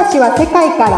話は世界から。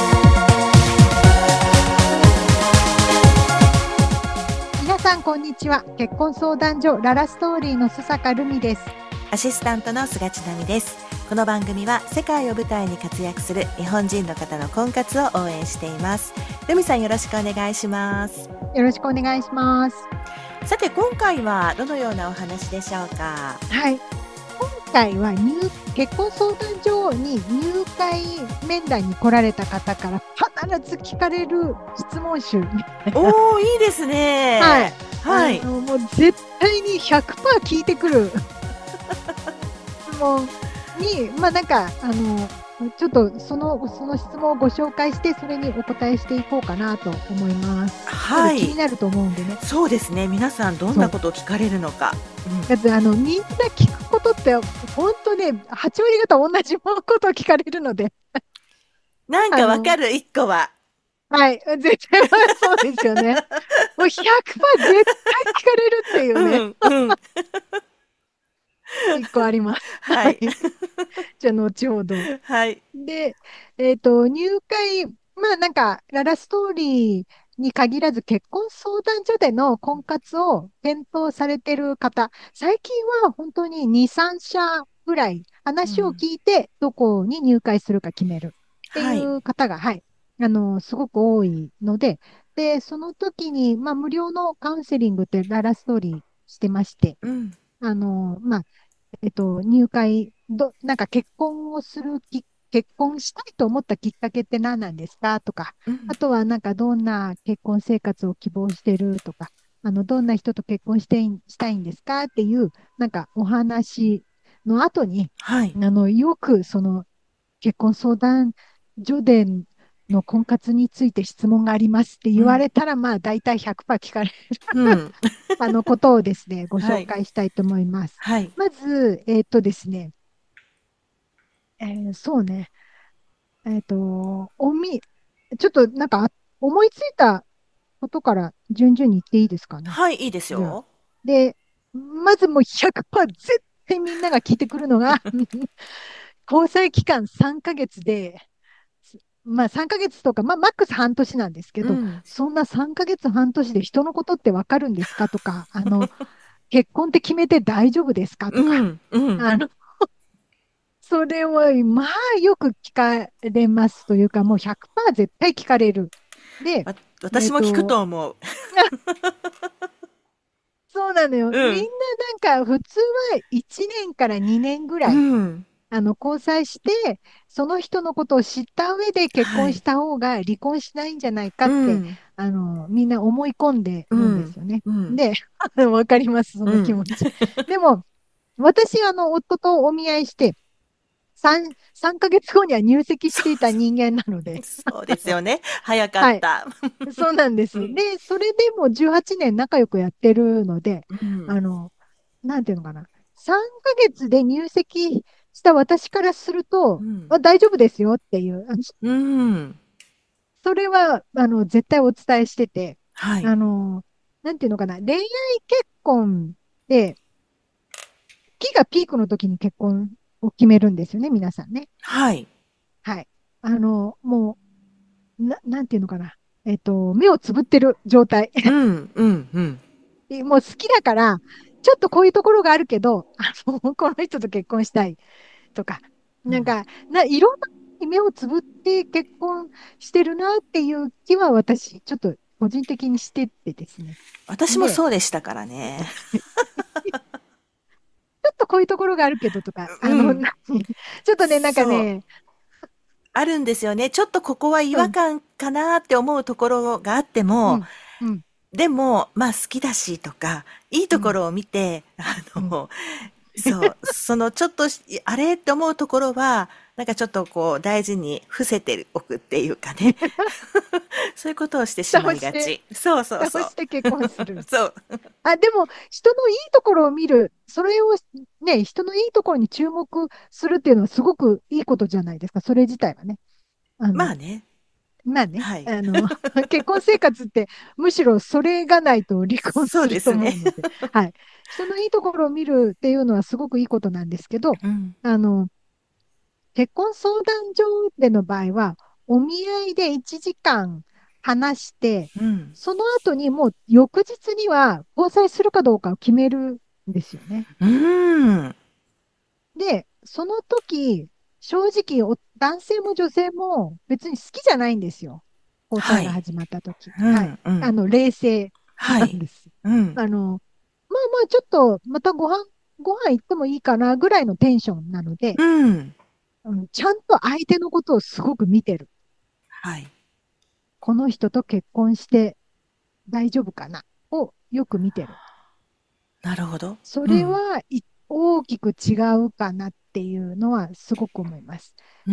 皆さんこんにちは。結婚相談所ララストーリーの須坂るみです。 アシスタントの菅千奈美です。この番組は世界を舞台に活躍する日本人の方の婚活を応援しています。るみさん、よろしくお願いします。 よろしくお願いします。 さて、今回はどのようなお話でしょうか？ はい。今回は結婚相談所に入会面談に来られた方から必ず聞かれる質問集。 おー、いいですね。 はい。 はい。 もう絶対に 100% 聞いてくる質問に、なんか、ちょっとその質問をご紹介して、それにお答えしていこうかなと思います。 はい。 気になると思うんでね。 そうですね。皆さんどんなことを聞かれるのか。 だってみんな聞くことって本当ね、8割方同じことを聞かれるので。 なんかわかる、1個は。 はい、絶対そうですよね。もう 100% 絶対聞かれるっていうね。1個あります。 はい。 じゃあ、後ほど。 はい。 で、入会、なんか、ララストーリーに限らず、結婚相談所での婚活を検討されている方、最近は本当に2、3社ぐらい話を聞いて、どこに入会するか決めるっていはい。 う方が、はい、すごく多いので、で、その時に、無料のカウンセリングってララストーリーしてまして、 うん。 入会、なんか結婚したいと思ったきっかけって何なんですかとか、 うん。 あとはなんかどんな結婚生活を希望してるとか、どんな人と結婚したいんですかっていう、なんかお話の後に、 はい。 よくその結婚相談所での婚活について質問がありますって言わうん。 れたら、大体100%聞かれるうん。 ことをですね、ごはい。 紹介したいと思います。 はい。 まず、ですね、そうね、えっと、おみ、ちょっとなんか思いついたことから順々に言っていいですかね。 はい、いいですじゃあ。 よ。 で、まずもう100%絶対みんなが聞いてくるのが交際期間3ヶ月で、3ヶ月とか、マックス半年なんですけど、 うん。 そんな3ヶ月半年で人のことってわかるんですかとか、結婚って決めて大丈夫ですかとか、 うん。うん。 あの、それは、よく聞かれますというか、もう100%絶対聞かれる。で、えっ私も聞くと、 と思う。 そうなのよ。みんなうん。 なんか、普通は1年から2年ぐうらい、 ん。 交際して、その人のことを知った上で結はい。 婚した方が離婚しないんじゃないかって、 うん。 みんな思い込んでるんでうん。 すよね。 うん。 で、わかります、そうん。 の気持ち。でも、私、夫とお見合いして、3ヶ月後には入籍そしていた人間なので、 そうですよね。早かっはい、 た。 そうなんでうす。 ん。 で、それでも18年仲良くやってるので、 うん。 あの、なんていうのかな。3ヶ月で入籍した私からすると、 うん。 大丈夫ですよっていう、 うん。 それは、絶対お伝えしてて、 はい。 あの、なんていうのかな。恋愛結婚で、期がピークの時に結婚を決めるんですよね、皆さんね。 はい。 はい。もなんていうのかな。目をつぶってる状態。 うん。うん。うん。 もう好きだから、ちょっとこういうところがあるけど、この人と結婚したいとか、 うん。 いろんな目をつぶって結婚してるなっていう気は私、ちょっと個人的にしててですね。 私もで、 そうでしたからね。 ちょっとこういうところがあるけどとか、 うん。 ちょっとね、なんかそう。 ね、 あるんですよね。ちょっとここは違うん、 和感かなって思うところがあっても、 うん、うん、 でも、まあ好きだしとか、いいうん、 ところを見て、 うん。 そう、そのちょっとあれって思うところは、なんかちょっとこう大事に伏せておくっていうかね。そういうことをしてしま蓋をして、 いがち。そうそうそう。 蓋をして結婚する。 そう。 でも、人のいいところを見る、それをね、人のいいところに注目するっていうのはすごくいいことじゃないですか、それ自体はね。あの、 まあね。 まあね、 はい。 結婚生活ってむしろそれがないと離婚そうするとですね。 思うので、はい。人のいいところを見るっていうのはすごくいいことなんですけど、 うん。 あの、 結婚相談所での場合は、お見合いで1時間話して、 うん。 その後にもう翌日には交際するかどうかを決めるんですよね。 うーん。 で、その時、正直男性も女性も別に好きじゃないんですよ。交はい。 際が始まった時。 うはい。 ん、うん。 冷静はい。 なんです。 うん。 まあちょっと、またご飯行ってもいいかなぐらいのテンションなので、 うん。 ちゃんと相手のことをすごく見てる。 はい。 この人と結婚して大丈夫かなをよく見てる。 なるほど。 そうん。 れは大きく違うかなっていうのはすごく思います。 うん。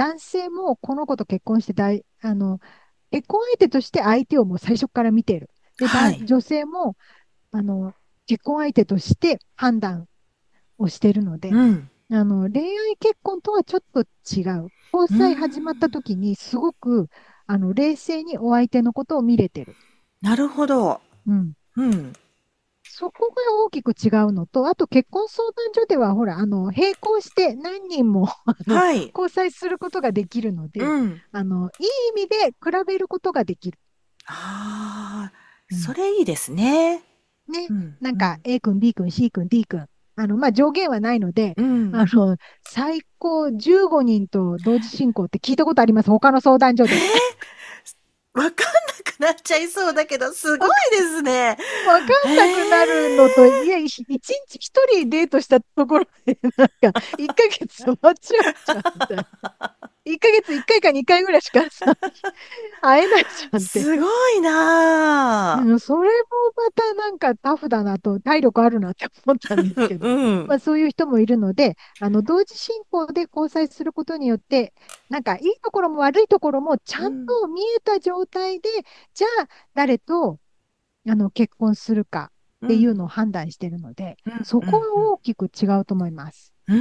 男性もこの子と結婚して結婚相手として相手をもう最初から見てる。で、 はい。 女性も、あの、結婚相手として判断をしてるので、 うん。 恋愛結婚とはちょっと違う。交うー際始まったん。 時にすごく、冷静にお相手のことを見れてる。 なるほど。 うん。 うん。 そこが大きく違うのと、あと結婚相談所では、ほら、並行して何人も、 はい。 交際することができるので、 うん。 いい意味で比べることができる。 ああ、 うん。 それいいですね。 ね。 うん。 なんか、 うん。 A 君、B 君、C 君、D 君。まあ、上限はないので、 うん。 最高15人と同時進行って聞いたことあります。他の相談所で。 わかんなくなっちゃいそうだけど、すごいですね。 わかんなくなるのと、いや、一日一人デートしたところで、なんか、一ヶ月終わっちゃうじゃん、みたいな。1ヶ月1回か2回ぐらいしかさ、会えないじゃんって。 すごいなそれもまたなんかタフだなと、体力あるなって思ったんですぁ。 けど、 うん。 まあそういう人もいるので、同時進行で交際することによって、なんかいいところも悪いところもちゃんうん。 と見えた状態で、じゃあ誰と結婚するかっていううん。 のを判断しているので、 うん。 そこはうん。 大きく違うと思います。 うん。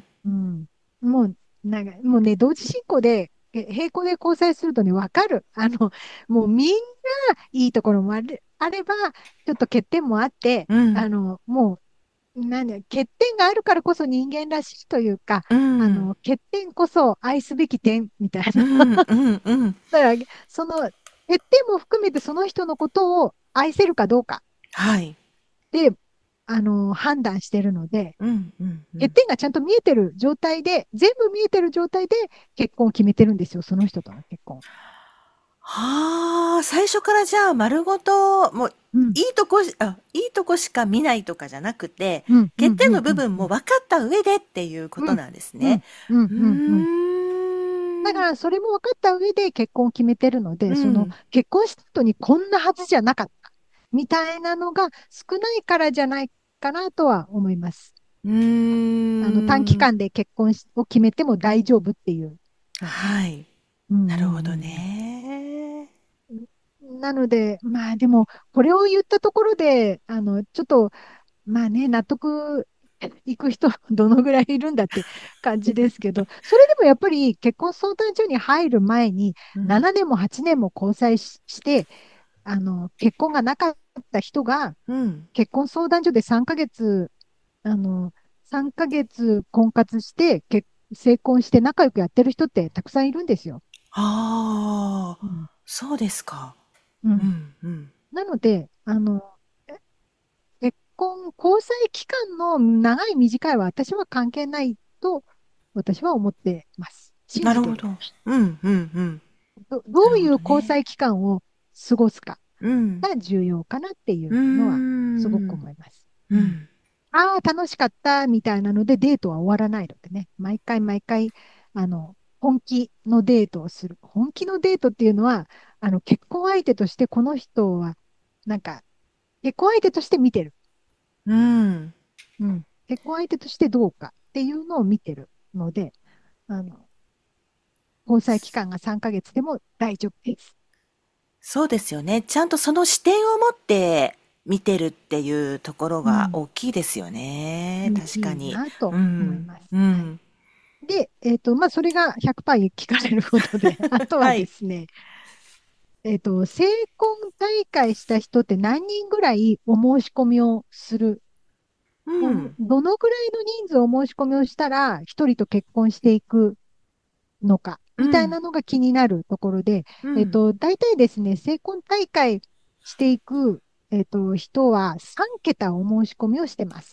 うん。もうね、同時進行で、並行で交際するとね、わかる。もうみんないいところもあれば、ちょっと欠点もあって、 うん。 もう、欠点があるからこそ人間らしいというか、 うん。 欠点こそ愛すべき点みたいな。 うん。うん。うん。 だから、その欠点も含めてその人のことを愛せるかどうかはい。 で、判断してるので、 うん。うん。うん。 欠点がちゃんと見えてる状態で、全部見えてる状態で結婚を決めてるんですよ、その人との結婚。 はあ、最初からじゃあ丸ごと、もう、 うん、 いいとこしか見ないとかじゃなくて、 うん、うん、 欠点うん、うん、 の部分うん、 も分かった上でっていうこうん、 となんですうん、 ね。 うん、 うーうん。うん。だかん。 ら、それも分かった上で結婚を決めてるので、そのうん。 結婚した後にこんなはずじゃなかったみたいなのが少ないからじゃないかなとは思います。 うー短期ん。 間で結婚を決めても大丈夫っていうのが。 はい。 うん、うん、 なるほどうん。 ね。 なので、まあでも、これを言ったところで、ちょっと、まあね、納得いく人、どのぐらいいるんだって感じですけど、それでもやっぱり結婚相談所に入る前に、 うん。 7年も8年も交際して、結婚がなかった人が、 うん。 結婚相談所で3ヶ月、あの、3ヶ月婚活して、成婚して仲良くやってる人ってたくさんいるんですよ。 ああ、 うん。 そうですか。 うん。 うん、うん。 なので、交際期間の長い短いは私は関係ないと私は思ってます。信じてる。 なるほど。うん、うん、うん。 どなるういう交ほどね。 際期間を過ごすかうん。 が重要かなっていうーうのはすごくん。 思います。うん。 うん。 ああ、楽しかったみたいなのでデートは終わらないのでね。毎回毎回、本気のデートをする。本気のデートっていうのは、結婚相手としてこの人は、なんか、結婚相手として見てる。 うん。 うん。結婚相手としてどうかっていうのを見てるので、あの、交際期間が3ヶ月でも大丈夫です。 そうですよね。ちゃんとその視点を持って見てるっていうところうん。 が大きいですよね。 大きい確かに。 なと思いうん。 ます。はい。 うん。 で、まあ、それが100%聞かれることで、あとははい。 ですね、成婚大会した人って何人ぐらいお申し込みをするうん。 どのぐらいの人数お申し込みをしたら、一人と結婚していくのか、みたいうん。 なのが気になるところで、 うん。 大体ですね、成婚大会していく、人は3桁お申し込みをしてます。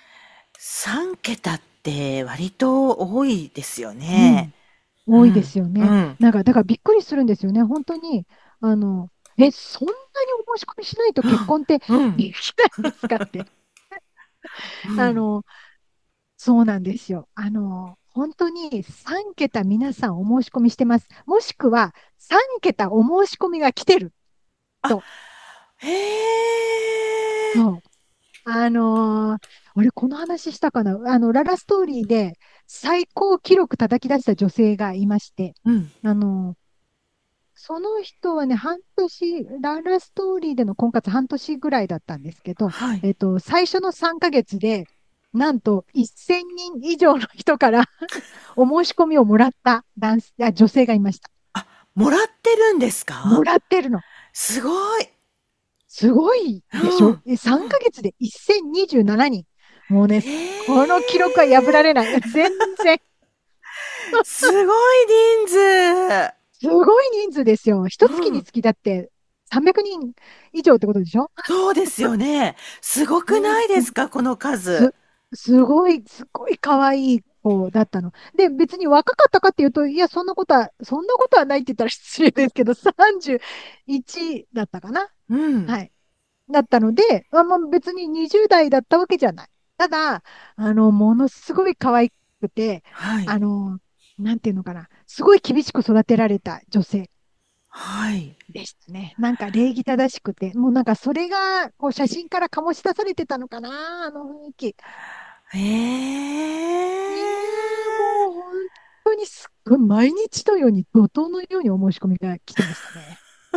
3桁って割と多いですよね。 うん。多いでうん。 すよね。 うん。 なんか、だからびっくりするんですよね。本当に、そんなにお申し込みしないと結婚ってうん。 できないんですかって。 うん。 あの、そうなんですよ。本当に3桁皆さんお申し込みしてます。もしくは3桁お申し込みが来てるあ、 と。 へえ。 そう。俺この話したかなララストーリーで最高記録叩き出した女性がいまして、 うん。 あのその人はね、ララストーリーでの婚活半年ぐらいだったんですけど、 はい。 最初の3ヶ月で、なんと1000人以上の人からお申し込みをもらった女性がいました。 あ、もらってるんですか？ もらってるの。 すごい。 すごいでしうん。うょ？ 3 ヶ月で1027人。もうね、この記録は破られない。 ええ。 全然、 すごい人数。 すごい人数ですよ。一月うん。 につきだって300人以上ってことでしょ？ そうですよね。すごくないでもうすか、この数。 す、すごい可愛い子だったの。で、別に若かったかっていうと、いや、そんなことはないって言ったら失礼ですけど、31だったかな。 うん。 はい。だったので、まあ、別に20代だったわけじゃない。ただ、ものすごい可愛くて、 はい。 あの、なんていうのかな。すごい厳しく育てられた女性はい。 でしたね。なんか礼儀正しくて、もうなんかそれが、こう写真から醸し出されてたのかな、あの雰囲気。 へねえ。 え、もう本当にすっごい毎日のように、怒涛のようにお申し込みが来てましたね。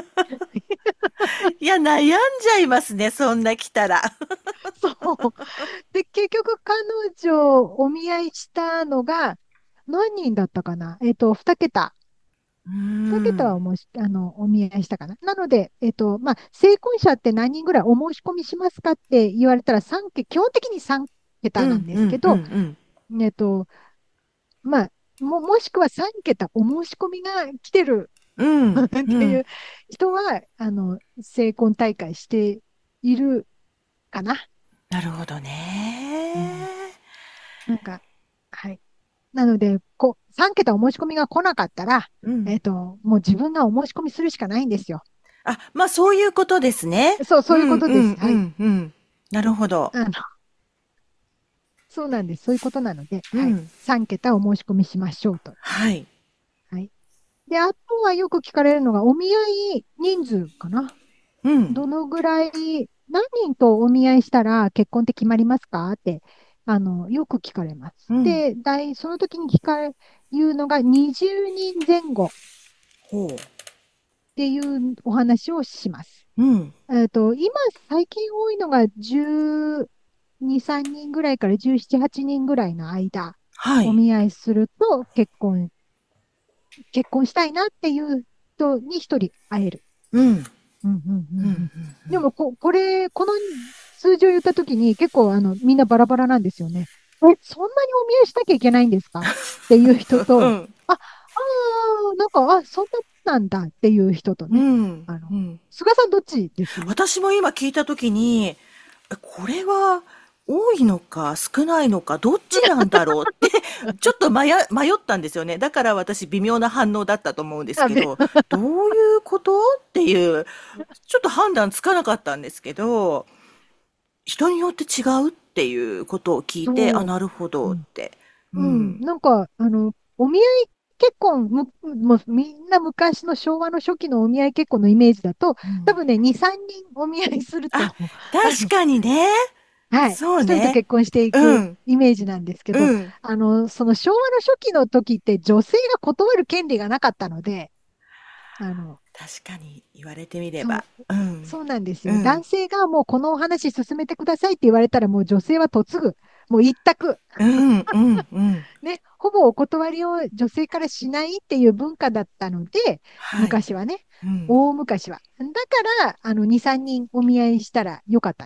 いや、悩んじゃいますね、そんな来たら。 そう。で、結局彼女お見合いしたのが、何人だったかな2桁。 うー 2桁はん。 お見合いしたかな。なので、まあ、成婚者って何人ぐらいお申し込みしますかって言われたら基本的に3桁なんうん、うん、うん、 ですけど、 うん。 えっと、まあ、もしくは3桁お申し込みが来てるうん、 っうん。 ていう人は、成婚大会しているかな。 なるほどうん。 ね。 なんか、はい。なので、3桁お申し込みが来なかったら、 うん。 もう自分がお申し込みするしかないんですよ。 あ、まあ、そういうことですね。 そう、そういううん、うん、 ことです。はい。 うん、うん。なるほど。 あの、そうなんです。そういうことなので、はい。 うん。 3桁お申し込みしましょうと。 はい。 はい。で、あとはよく聞かれるのが、お見合い人数かな。 うん、 どのぐらい、何人とお見合いしたら結婚って決まりますかって、よく聞かれます。 うん。 で、その時に言うのが20人前後ほう。 っていうお話をします。 うん。 今、最近多いのが12、3人ぐらいから17、8人ぐらいの間、 はい。 お見合いすると結婚したいなっていう人に一人会える。 うん。うん、 うんうんうんうん。 うん、うん。 でもこの数字を言ったときに結構みんなバラバラなんですよね。そんなにお見合いしなきゃいけないんですかっていう人と、 うん。 なんか、そんなもんなんだっていう人とうね。 ん。うん。 菅さんどっちです？ 私も今聞いたときに、これは多いのか少ないのかどっちなんだろうってちょっと迷ったんですよね。だから私微妙な反応だったと思うんですあ、べ、 けど、どういうことっていう、ちょっと判断つかなかったんですけど、人によって違うっていうことを聞いて、あ、 そなるほう。うん。 どって。ううん。 ん。 なんか、お見合い結婚、もうみんな昔の昭和の初期のお見合い結婚のイメージだと、 うん。 多分ね、2、3人お見合いすると、 あ、 あの、 確かにね。 はい。一人とそうね。 結婚していくうん。 イメージなんですけど、 うん。 その昭和の初期の時って女性が断る権利がなかったので、あの、 確かに言われてみれば。 そう、 うん。 そうなんですよ。 うん。 男性がもうこのお話進めてくださいって言われたらもう女性は嫁ぐ。もう一択。 うん、うん、うん。 ね、ほぼお断りを女性からしないっていう文化だったので、 はい。 昔はね、 うん。 大昔は。だから、2、3人お見合いしたらよかったんですよ。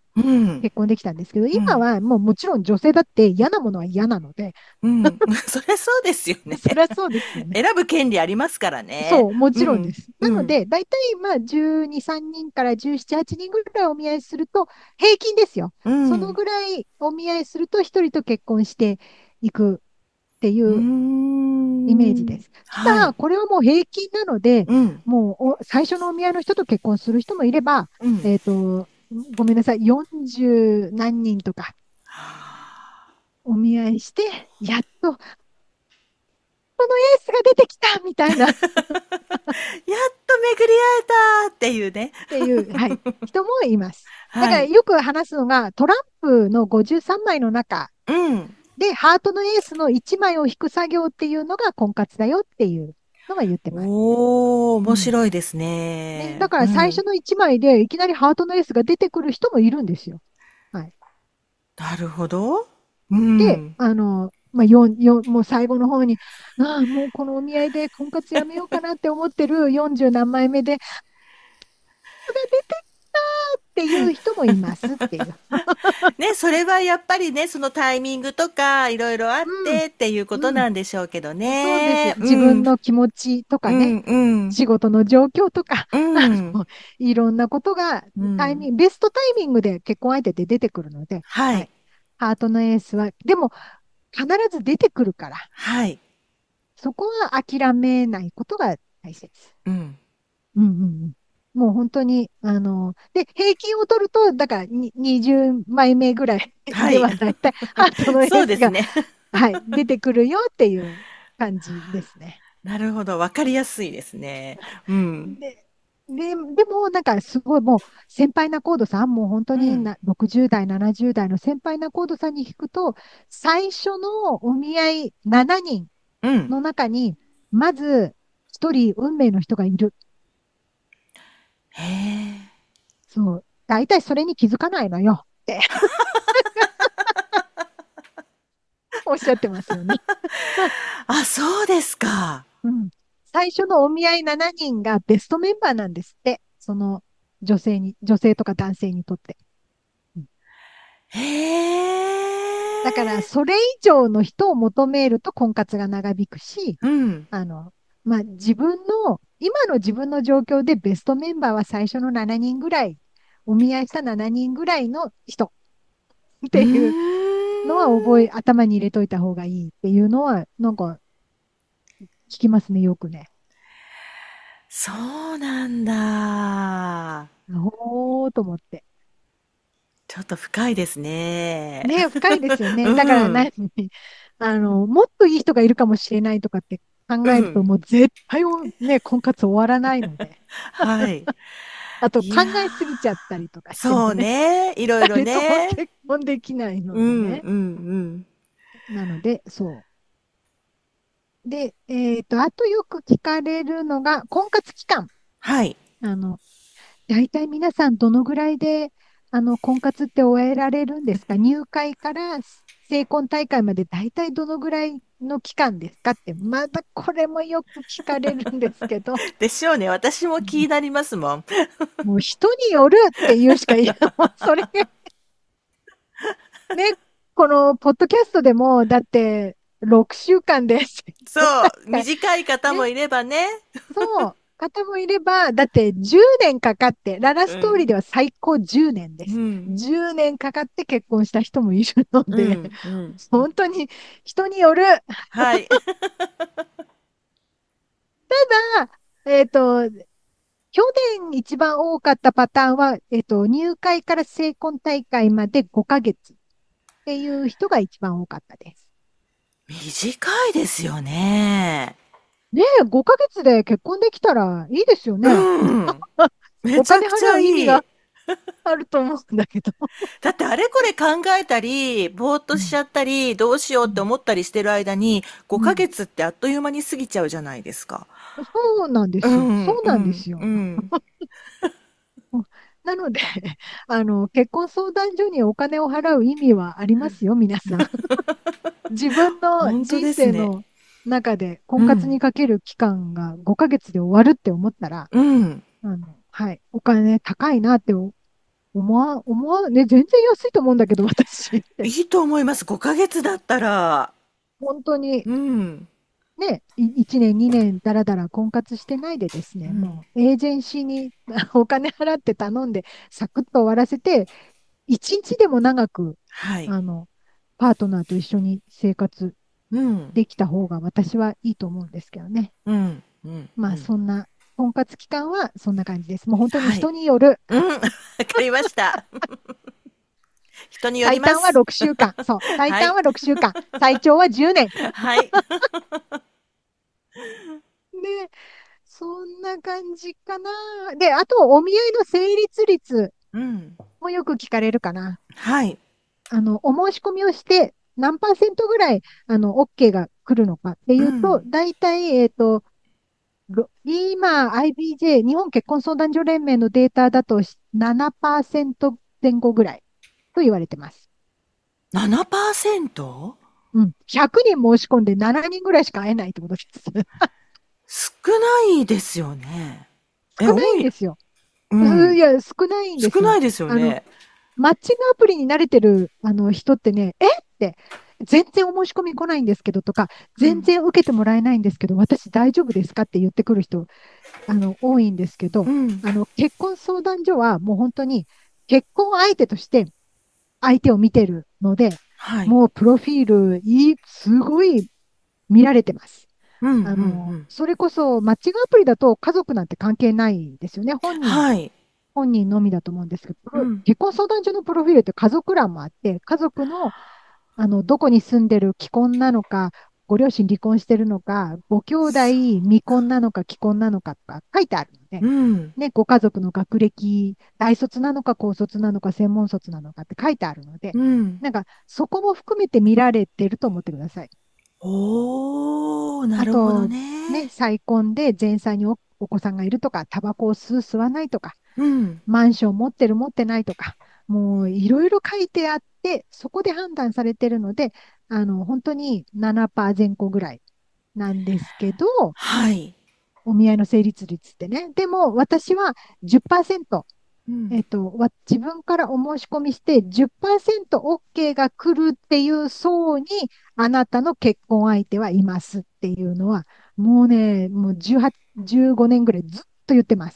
うん。 結婚できたんですけど、 うん。 今はもうもちろん女性だって嫌なものは嫌なので、 うん。そりゃそうですよね。 そりゃそうですよね。 選ぶ権利ありますからね。 そう、もうん。 ちろんです。 うん。 なので、大体まあ12、3人から17、8人ぐらいお見合いすると、平均ですよ。 うん。 そのぐらいお見合いすると、一人と結婚していくっていうーうイメージでん。 す。ただ、 はい。 これはもう平均なので、 うん。 もう最初のお見合いの人と結婚する人もいれば、 うん。 ごめんなさい、40何人とかはお見合いして、やっと、このエースが出てきたみたいなっあ。やっと巡り会えたっていうね。 ていう、はい、人もいます。だはい。 からよく話すのが、トランプの53枚の中うん。 で、ハートのエースの1枚を引く作業っていうのが婚活だよっていうのは言ってます。 おー、面うん。 白いですね、だね。 から最初うん。 の1枚でいきなりハートのエースが出てくる人もいるんですよ。はい。 なるほど。うで、 ん。 まあ、もう最後の方に、ああ、もうこのお見合いで婚活やめようかなって思ってる40何枚目で、が出てきたっていう人もいますっていう。 ね、それはやっぱりね、そのタイミングとか、いろいろあっうん、 てっていうことうん、 なんでしょうけどそうです。 ね。う自分ん。 の気持ちとかね、 うん、うん。 仕事の状況とか、 うん。 いろんなことがうん。 ベストタイミングで結婚相手って出てくるので、 はい。 はい。ハートのエースは、でも必ず出てくるから、 はい。 そこは諦めないことが大切。 うん。 うんうんうん。もう本当に、で、平均を取ると、だから20枚目ぐらいはい。 ではだいたいハートのエースが、 そうですね。 はい、出てくるよっていう感じですね。 なるほど。わかりやすいですね。うん。 で、でも、なんかすごいもう、先輩なコードさん、もう本当うん。 に60代、70代の先輩なコードさんに聞くと、最初のお見合い7人うん。 の中に、まず1人運命の人がいる。 へえ。 そう。大体それに気づかないのよっておっしゃってますよね。 あ、そうですか。 うん。最初のお見合い7人がベストメンバーなんですって。その女性とか男性にとって。うん。 へだから、 え。 それ以上の人を求めると婚活が長引くし、 うん。 あの、まあ、今の自分の状況でベストメンバーは最初の7人ぐらい、お見合いした7人ぐらいの人っうーていうのはん。 頭に入れといた方がいいっていうのは、なんか聞きますね、よくね。 そうなんだ。 おーと思って。 ちょっと深いですね。 ね、深いですよね。だからうん。 何、もっといい人がいるかもしれないとかって考えると、 うん。 もう絶対ね、婚活終わらないので。 はい。 あといや考えすぎちゃったりとかー、そうしてもね、 ね。いろいろ誰ともね。 結婚できないうん、 のでね。 うん、うん。 なので、そう。で、あとよく聞かれるのが、婚活期間。 はい。 あの、大体皆さんどのぐらいで、婚活って終えられるんですか？入会から成婚大会まで大体どのぐらいの期間ですかって、まだこれもよく聞かれるんですけど、 でしょうね。私も気になりますもん。 もう人によるっていうしか言い、もうそれがね、このポッドキャストでも、だって6週間で成そ婚大う。 会、 短い方もね、 いればね。 そう、方もいれば、だって10年かかって、ララストーリーうん。 では最高10年です。 うん。 10年かかって結婚した人もいるので、 うん。うん。 本当に人による。 はい。 ただ、去年一番多かったパターンは、入会から成婚大会まで5ヶ月っていう人が一番多かったです。 短いですよね。 ねえ、5ヶ月で結婚できたらいいですよね。 うん。めお金払ちゃくちゃう意味がいい。 あると思うんだけど。 だってあれこれ考えたり、ぼーっとしちうん、 ゃったり、どうしよううん、 って思ったりしてる間に、5 うん。 ヶ月ってあっという間に過ぎちゃうじゃないですか。 そうなんでうすよ。 ん、 そううん、 なんですよ。 うん。 うん。なので、結婚相談所にお金を払う意味はありますよ、皆さん。自分の本当人ですね。 生の中で婚活うん、 にかける期間が5ヶ月で終わるって思ったら、 うん。 はい、お金高いなってね、全然安いと思うんだけど、私。 いいと思います。5ヶ月だったら。 本当に、 うん。 ね、1年、2年、だらだら婚活してないでですね、 うん。 もう、エージェンシーにお金払って頼んで、サクッと終わらせて、1日でも長く、 はい。 あの、パートナーと一緒に生活うん。 できた方が私はいいと思うんですけどね。 うん。うん。 まあ、 うん。 そんな、婚活期間はそんな感じです。もう本当にはい。 人による。 うん。わかりました。人により最短はます。 6週間。そう。最はい。 短は6週間。最長は10年。 はい。 で、そんな感じかな。で、あと、お見合いの成立率うん。 もよく聞かれるかな。 はい。 お申し込みをして、何パーセントぐらい、OK が来るのかっていうと、 うん。 大体、今、IBJ、日本結婚相談所連盟のデータだと7%前後ぐらいと言われてます。 7%？ うん。100人申し込んで7人ぐらいしか会えないってことです。 少ないですよね。 少な多い。 いんですよ。いうん。 や、少ないんですよ。 少ないですよあの、 ね。 マッチングアプリに慣れてる人ってね、って、全然お申し込み来ないんですけどとか、 うん。 全然受けてもらえないんですけど、私大丈夫ですかって言ってくる人、多いんですけど、 うん。 結婚相談所はもう本当に結婚相手として相手を見てるので、 はい。 もうプロフィールすごい見られてます。 うん、うん、うん。 それこそマッチングアプリだと家族なんて関係ないですよね。 はい。 本人のみだと思うんですけど、 うん。 結婚相談所のプロフィールって家族欄もあって、家族の、どこに住んでる既婚なのか、ご両親離婚してるのか、ご兄弟そう未婚か。 なのか既婚なのかとか書いてあるので、 うん。 ね、ご家族の学歴、大卒なのか高卒なのか専門卒なのかって書いてあるので、 うん。 なんかそこも含めて見られてると思ってください。 おー、なるほどあと、 ね。 ね、再婚で前妻にお子さんがいるとか、タバコを吸わないとか、 うん。 マンション持ってる持ってないとか、もういろいろ書いてあって、そこで判断されてるので、本当に7%前後ぐらいなんですけど、 はい。 お見合いの成立率ってね。でも私は10%、 うん。 自分からお申し込みして10% OK が来るっていう層に、あなたの結婚相手はいますっていうのは、もうね、もう18、15年ぐらいずっと言ってます。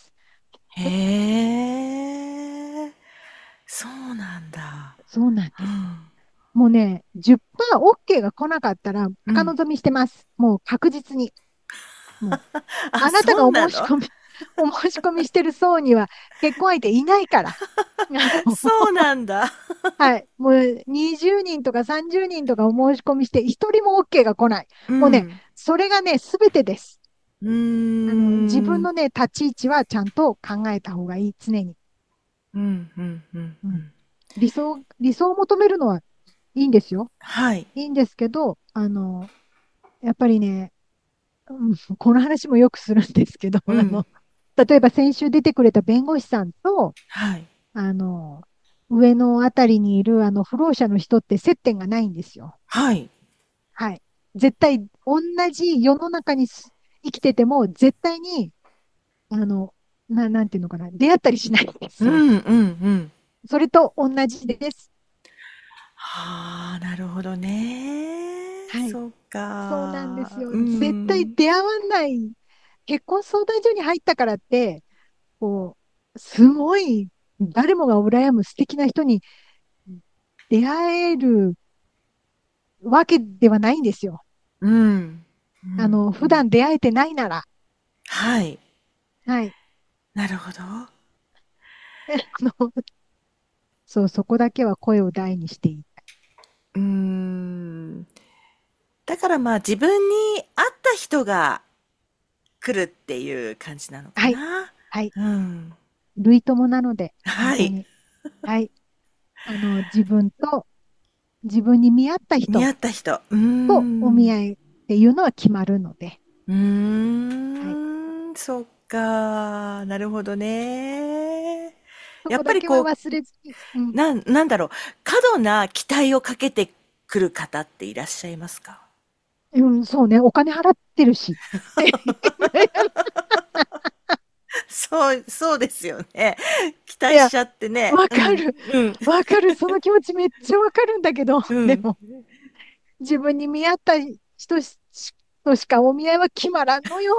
へえ、そうなんだ。 そうなんです。 うん。 もうね、10%OK が来なかったら、 うん。 高望みしてます。もう確実に。もう、 あ、 あなたがそうなの？ お申し込みしてる層には結婚相手いないから。 そうなんだ。 はい。もう20人とか30人とかお申し込みして、一人も OK が来ない。もうね、 うん。 それがね、すべてです。 うー自分ん。 のね、立ち位置はちゃんと考えた方がいい。常に。 うん、うん、うん、 うん。 うん。 理想を求めるのはいいんですよ。 はい。 いいんですけど、やっぱりね、この話もよくするんですけど、 うん。 例えば先週出てくれた弁護士さんと、 はい。 あの、上のあたりにいる不老者の人って接点がないんですよ。 はい。 はい。絶対、同じ世の中に生きてても、絶対に、あの、なんていうのかな、出会ったりしないんですよ。 うん、うん、うん。 それと同じです。 はあ、なるほどね。 はい。 そっそうなんですか。 よ。 う絶対ん。 出会わない。結婚相談所に入ったからって、こすごい、誰もが羨む素敵な人に出会えるわけではないんですよ。 うん。うん、う普ん。 段出会えてないなら。 はい。 はい。 なるほど。 のそう、そこだけは声を大にしていい。 うーん。だからまあ自分に合った人が来るっていう感じなのかはい。 な。 はい。 うん。 類友なので、本はい。 当に。はい。自分に見合った見合人った人。うーとお見ん。 合いっていうのは決まるので、 うーはい。 ん。そっか。なるほどね。やっそこだけはぱりこ忘れずに。うん。 う、なんだろう。過度な期待をかけてくる方っていらっしゃいますか？ うん、そうね。お金払ってるし。 そうですよね。期いや、 待しちゃってね。うん、 わかる。 うん、 わかる。その気持ちめっちゃわかるんだけど、 うん。 でも、自分に見合った人しかお見合いは決まらんのよ。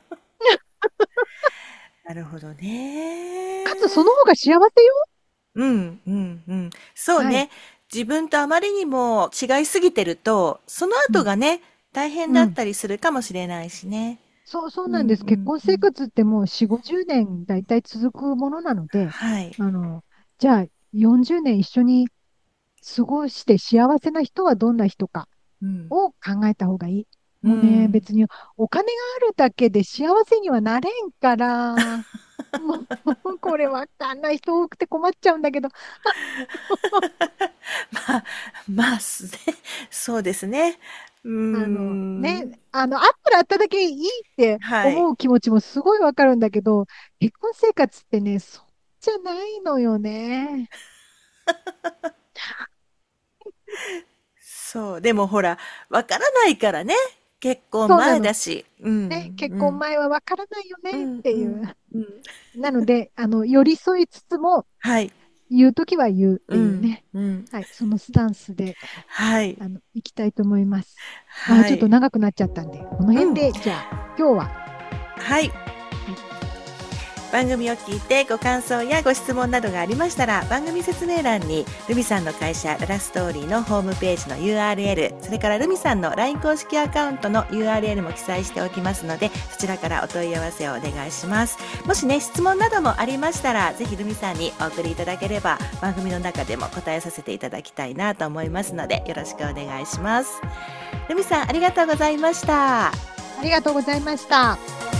なるほどかつ、そね。 の方が幸せよ。 うん、うん、うん。そうはい。 ね。自分とあまりにも違いすぎてると、そのうん。 後がね、大変うん。 だったりするかもしれないしね。 そううん、うなんです。結ん、 婚生うん。 活ってもう4、50年だいたい続くものなので、 はい。 あの、じゃあ40年一緒に過ごして幸せな人はどんな人かうん、 を考えた方がいい。 うもうね、 ん。 別にお金があるだけで幸せにはなれんから、もう、これわかんない人多くて困っちゃうんだけど、 まあ、まあ、そうですね。うーね、 ん。 あったらあっただけいいってはい。 思う気持ちもすごいわかるんだけど、結婚生活ってね、そうじゃないのよね。 そう。でもほら、わからないからね。結婚そうなの。 前だし。うね、 ん、 結婚うん、 前はわからないよねっうん、うん、 ていう。 うん。 なので、寄り添いつつも、 はい。 言うときは言うっうん、 ていうね。 うん。 はい、そのスタンスで、 はい。 行きたいと思います。ちょっとはい。 長くなっちゃったんで、このうん。 辺で、じゃあ、今日は、 はい。 はい、 番組を聞いてご感想やご質問などがありましたら、番組説明欄にルミさんの会社ララストーリーのホームページの URL、それからルミさんの LINE 公式アカウントの URL も記載しておきますので、そちらからお問い合わせをお願いします。もしね、質問などもありましたら、ぜひルミさんにお送りいただければ、番組の中でも答えさせていただきたいなと思いますので、よろしくお願いします。ルミさん、ありがとうございました。 ありがとうございました。